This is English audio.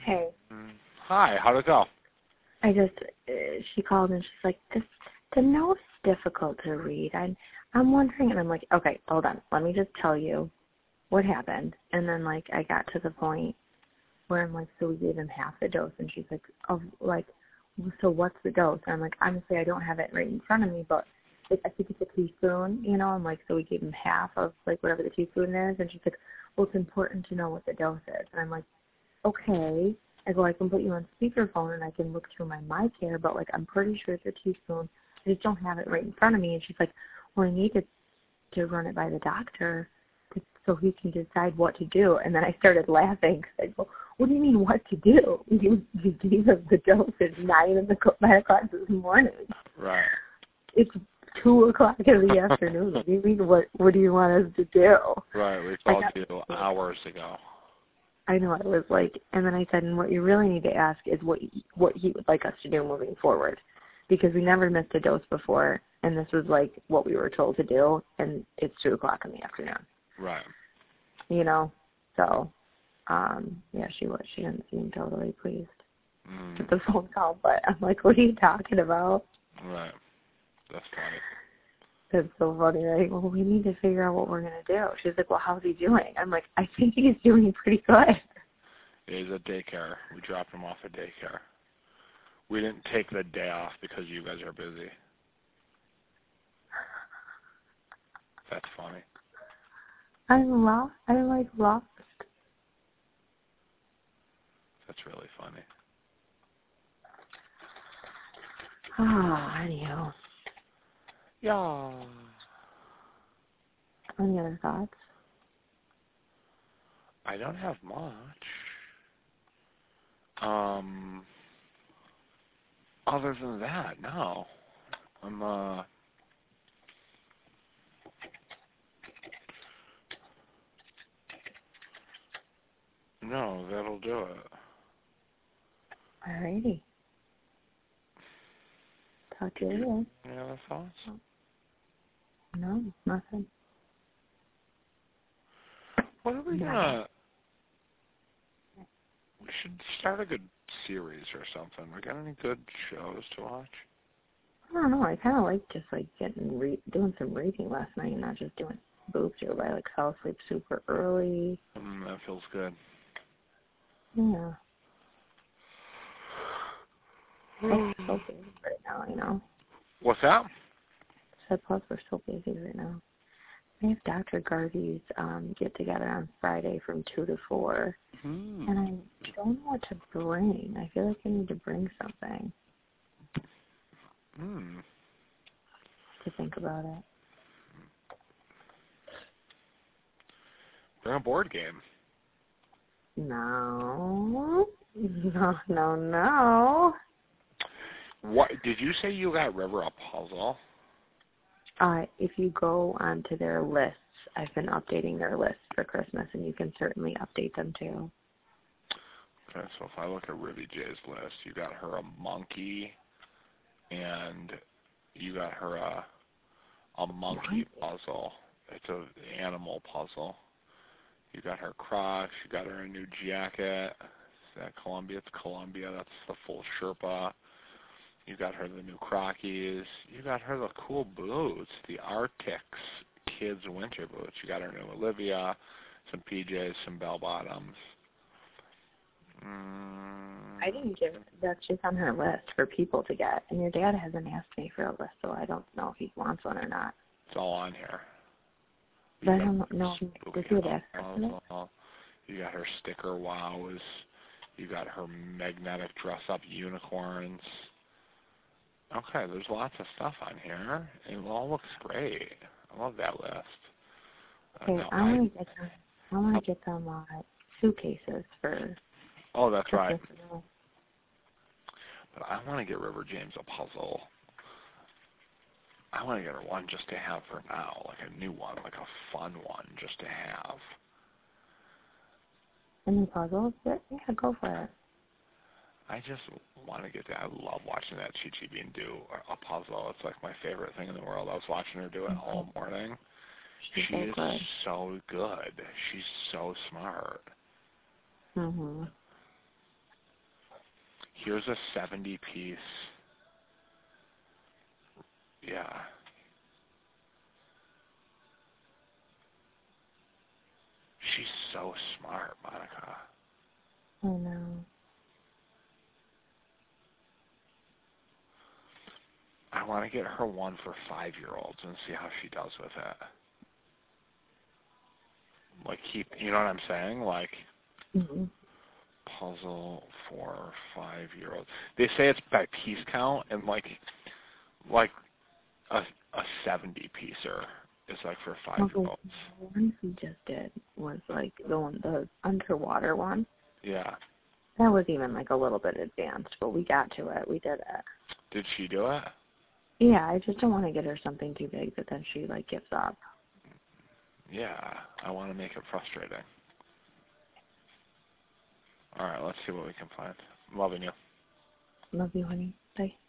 Hey. Hi, how'd it go? She called and she's like, the note's difficult to read. I'm wondering, and I'm like, okay, hold on. Let me just tell you what happened. And then, like, I got to the point where I'm like, so we gave him half the dose. And she's like, so what's the dose? And I'm like, honestly, I don't have it right in front of me, but like, I think it's a teaspoon, you know? I'm like, so we gave him half of, like, whatever the teaspoon is. And she's like, well, it's important to know what the dose is. And I'm like, okay. I go, I can put you on speakerphone and I can look through my MyCare, but, like, I'm pretty sure it's a teaspoon. I just don't have it right in front of me. And she's like, well, I need to run it by the doctor so he can decide what to do. And then I started laughing because I go, what do you mean what to do? You gave us the dose at 9 o'clock this morning. Right. It's 2 o'clock in the afternoon. What do you mean, what do you want us to do? Right, we called you hours ago. I know, I was like, and then I said, and what you really need to ask is what he would like us to do moving forward. Because we never missed a dose before, and this was like what we were told to do, and it's 2 o'clock in the afternoon. Right. You know? So, yeah, she didn't seem totally pleased with the phone call, but I'm like, what are you talking about? Right. That's funny. It's so funny, right? Well, we need to figure out what we're going to do. She's like, well, how's he doing? I'm like, I think he's doing pretty good. He's at daycare. We dropped him off at daycare. We didn't take the day off because you guys are busy. That's funny. I'm lost. I'm like lost. That's really funny. Anyhow. Yeah. Any other thoughts? I don't have much. Other than that, no. No, that'll do it. Alrighty. Talk to you later. Any other thoughts? No, nothing. What are we gonna... We should start a good series or something. We got any good shows to watch? I don't know. I kind of like just like doing some reading last night and not just doing boobs or I like fell asleep super early. That feels good. Yeah. We're so busy right now, you know. What's that? So plus we're so busy right now. We have Dr. Garvey's get together on Friday from 2 to 4. And I don't know what to bring. I feel like I need to bring something. To think about it. Bring a board game. No. What did you say you got River a puzzle? If you go onto their lists, I've been updating their lists for Christmas, and you can certainly update them too. Okay, so if I look at Ribby J's list, you got her a monkey, and you got her a monkey puzzle. It's an animal puzzle. You got her Crocs. You got her a new jacket. Is that Columbia? It's Columbia. That's the full Sherpa. You got her the new Crockies. You got her the cool boots, the Arctic kids winter boots. You got her new Olivia, some PJs, some bell bottoms. I didn't give that's just on her list for people to get. And your dad hasn't asked me for a list, so I don't know if he wants one or not. It's all on here. But I don't know. Does he have access to it? You got her sticker wows. You got her magnetic dress-up unicorns. Okay, there's lots of stuff on here. It all looks great. I love that list. Okay, I want to get them suitcases for. Oh, that's right. But I want to get River James a puzzle. I want to get her one just to have for now, like a new one, like a fun one just to have. Any puzzles? Yeah, go for it. I just want to get that. I love watching that Chi Chi Bean do a puzzle. It's like my favorite thing in the world. I was watching her do it all morning. She is so good. She's so smart. Here's a 70 piece. Yeah. She's so smart, Monica. I know. I want to get her one for 5-year-olds and see how she does with it. Like, you know what I'm saying? Like, puzzle for 5-year-olds. They say it's by piece count, and like a 70 piecer is like for 5-year-olds. The one we just did was like the underwater one. Yeah. That was even like a little bit advanced, but we got to it. We did it. Did she do it? Yeah, I just don't want to get her something too big that then she like gives up. Yeah, I want to make it frustrating. All right, let's see what we can find. I'm loving you. Love you, honey. Bye.